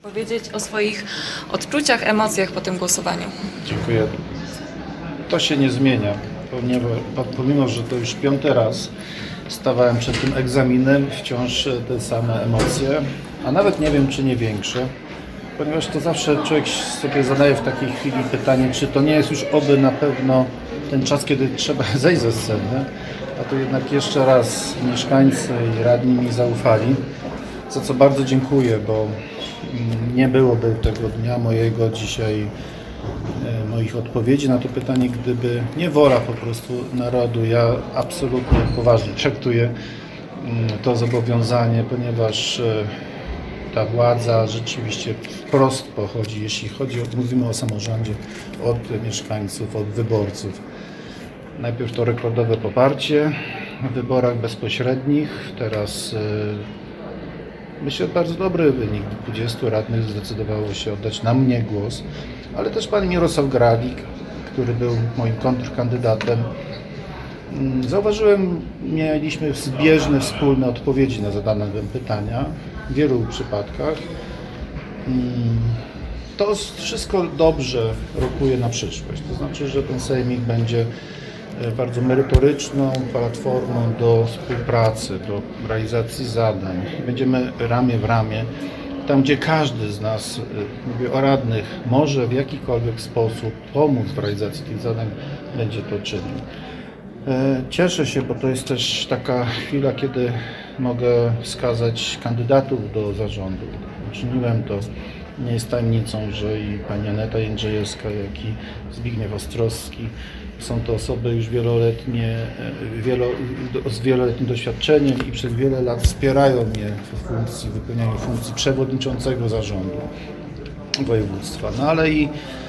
Powiedzieć o swoich odczuciach, emocjach po tym głosowaniu. Dziękuję. To się nie zmienia, pomimo że to już 5. raz stawałem przed tym egzaminem, wciąż te same emocje, a nawet nie wiem, czy nie większe, ponieważ to zawsze człowiek sobie zadaje w takiej chwili pytanie, czy to nie jest już oby na pewno ten czas, kiedy trzeba zejść ze sceny, a tu jednak jeszcze raz mieszkańcy i radni mi zaufali, za co bardzo dziękuję, bo nie byłoby tego dnia mojego dzisiaj, moich odpowiedzi na to pytanie, gdyby nie wola po prostu narodu. Ja absolutnie poważnie traktuję to zobowiązanie, ponieważ ta władza rzeczywiście wprost pochodzi, jeśli mówimy o samorządzie, od mieszkańców, od wyborców. Najpierw to rekordowe poparcie w wyborach bezpośrednich, teraz myślę, bardzo dobry wynik. 20 radnych zdecydowało się oddać na mnie głos, ale też pan Mirosław Gralik, który był moim kontrkandydatem. Zauważyłem, mieliśmy zbieżne, wspólne odpowiedzi na zadane pytania w wielu przypadkach. To wszystko dobrze rokuje na przyszłość. To znaczy, że ten sejmik będzie bardzo merytoryczną platformą do współpracy, do realizacji zadań. Będziemy ramię w ramię, tam gdzie każdy z nas, mówię o radnych, może w jakikolwiek sposób pomóc w realizacji tych zadań, będzie to czynił. Cieszę się, bo to jest też taka chwila, kiedy mogę wskazać kandydatów do zarządu. Uczyniłem to. Nie jest tajemnicą, że i pani Aneta Jędrzejewska, jak i Zbigniew Ostrowski są to osoby już z wieloletnim doświadczeniem i przez wiele lat wspierają mnie w wypełnianiu funkcji przewodniczącego zarządu województwa. No ale i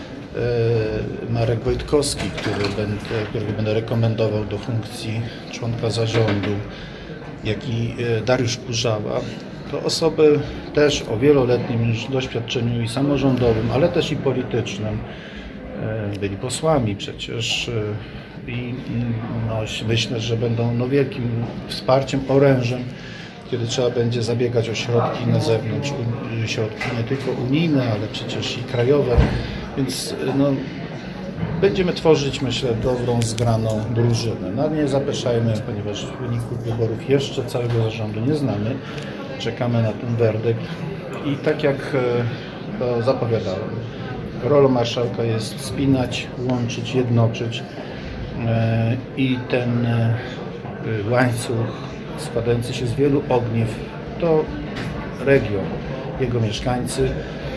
Marek Wojtkowski, którego będę rekomendował do funkcji członka zarządu, jak i Dariusz Kurzawa. To osoby też o wieloletnim już doświadczeniu i samorządowym, ale też i politycznym. Byli posłami przecież i myślę, że będą wielkim wsparciem, orężem, kiedy trzeba będzie zabiegać o środki na zewnątrz, środki nie tylko unijne, ale przecież i krajowe, więc będziemy tworzyć, myślę, dobrą, zgraną drużynę. No, nie zapeszajmy, ponieważ wyników wyborów jeszcze całego zarządu nie znamy. Czekamy na ten werdykt i tak jak to zapowiadałem, rolą marszałka jest spinać, łączyć, jednoczyć i ten łańcuch składający się z wielu ogniw to region, jego mieszkańcy,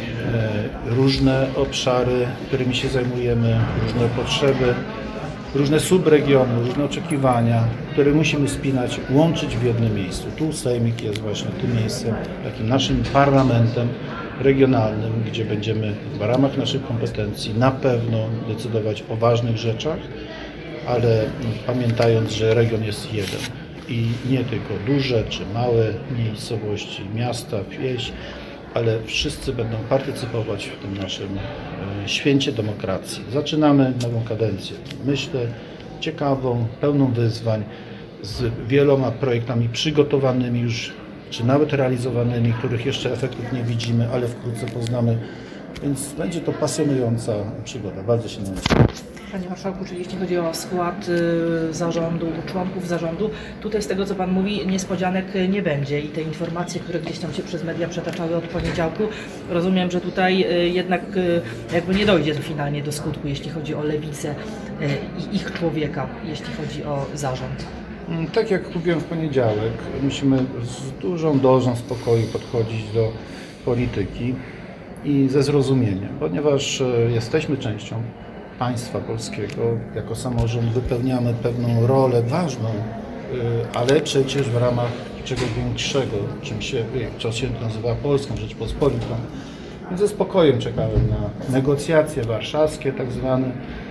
różne obszary, którymi się zajmujemy, różne potrzeby, różne subregiony, różne oczekiwania, które musimy spinać, łączyć w jednym miejscu. Tu sejmik jest właśnie tym miejscem, takim naszym parlamentem regionalnym, gdzie będziemy w ramach naszych kompetencji na pewno decydować o ważnych rzeczach, ale pamiętając, że region jest jeden i nie tylko duże czy małe miejscowości, miasta, wieś, ale wszyscy będą partycypować w tym naszym święcie demokracji. Zaczynamy nową kadencję, myślę, ciekawą, pełną wyzwań, z wieloma projektami przygotowanymi już, czy nawet realizowanymi, których jeszcze efektów nie widzimy, ale wkrótce poznamy, więc będzie to pasjonująca przygoda. Bardzo się na to cieszę. Panie Marszałku, czyli jeśli chodzi o skład zarządu, członków zarządu, tutaj z tego co Pan mówi, niespodzianek nie będzie i te informacje, które gdzieś tam się przez media przetaczały od poniedziałku, rozumiem, że tutaj jednak jakby nie dojdzie to finalnie do skutku, jeśli chodzi o Lewicę i ich człowieka, jeśli chodzi o zarząd. Tak jak mówiłem w poniedziałek, musimy z dużą dozą spokoju podchodzić do polityki i ze zrozumieniem, ponieważ jesteśmy częścią państwa polskiego, jako samorząd wypełniamy pewną rolę ważną, ale przecież w ramach czegoś większego, co się nazywa Polską Rzeczpospolitą. Więc ze spokojem czekałem na negocjacje warszawskie tak zwane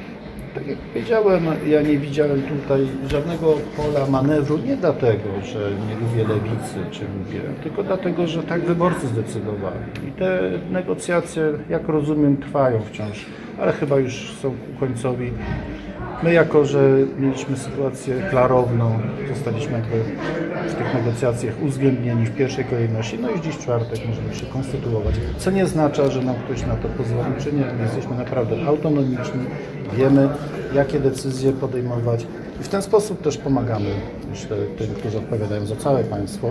Tak jak powiedziałem, ja nie widziałem tutaj żadnego pola manewru, nie dlatego, że nie lubię lewicy, czy lubię, tylko dlatego, że tak wyborcy zdecydowali. I te negocjacje, jak rozumiem, trwają wciąż, ale chyba już są ku końcowi. My, jako że mieliśmy sytuację klarowną, zostaliśmy jakby w tych negocjacjach uwzględnieni w pierwszej kolejności, no i dziś w czwartek możemy się konstytuować, co nie oznacza, że nam ktoś na to pozwoli, czy nie. My jesteśmy naprawdę autonomiczni, wiemy, jakie decyzje podejmować i w ten sposób też pomagamy, myślę, tym, którzy odpowiadają za całe państwo.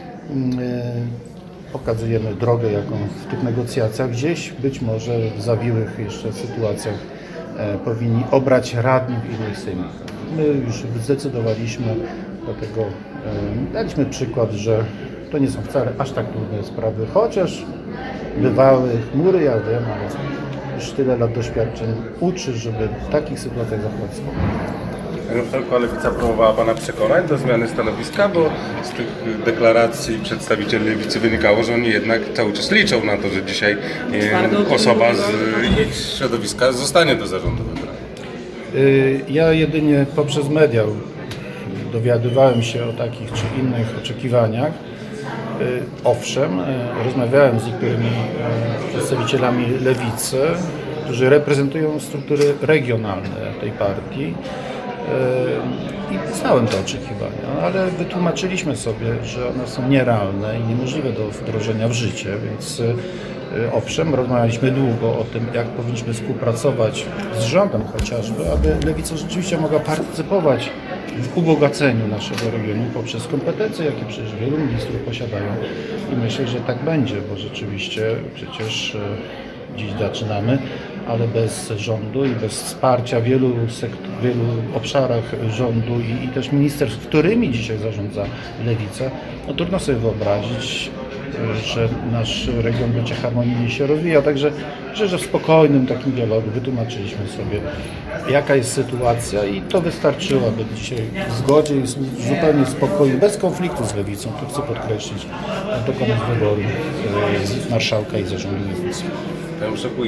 Pokazujemy drogę, jaką w tych negocjacjach gdzieś być może w zawiłych jeszcze sytuacjach powinni obrać radni w innych sejmikach. My już zdecydowaliśmy, dlatego daliśmy przykład, że to nie są wcale aż tak trudne sprawy, chociaż bywały chmury, ja wiem, ale już tyle lat doświadczeń uczy, żeby w takich sytuacjach zachować spokój. Panie marszałku, Lewica próbowała Pana przekonać do zmiany stanowiska, bo z tych deklaracji przedstawicieli Lewicy wynikało, że oni jednak cały czas liczą na to, że dzisiaj osoba z ich środowiska zostanie do zarządu wybrana. Ja jedynie poprzez media dowiadywałem się o takich czy innych oczekiwaniach. Owszem, rozmawiałem z niektórymi przedstawicielami Lewicy, którzy reprezentują struktury regionalne tej partii. I znałem te oczekiwania, ale wytłumaczyliśmy sobie, że one są nierealne i niemożliwe do wdrożenia w życie, więc owszem, rozmawialiśmy długo o tym, jak powinniśmy współpracować z rządem chociażby, aby Lewica rzeczywiście mogła partycypować w ubogaceniu naszego regionu poprzez kompetencje, jakie przecież wielu ministrów posiadają i myślę, że tak będzie, bo rzeczywiście przecież dziś zaczynamy, ale bez rządu i bez wsparcia w wielu obszarach rządu i też ministerstw, którymi dzisiaj zarządza Lewica, no trudno sobie wyobrazić, że nasz region będzie harmonijnie się rozwijał. Także myślę, że w spokojnym takim dialogu wytłumaczyliśmy sobie, jaka jest sytuacja i to wystarczyło, aby dzisiaj w zgodzie i zupełnie spokoju, bez konfliktu z Lewicą, to chcę podkreślić, dokonać wyboru marszałka i zarządu województwa. Panie marszałku,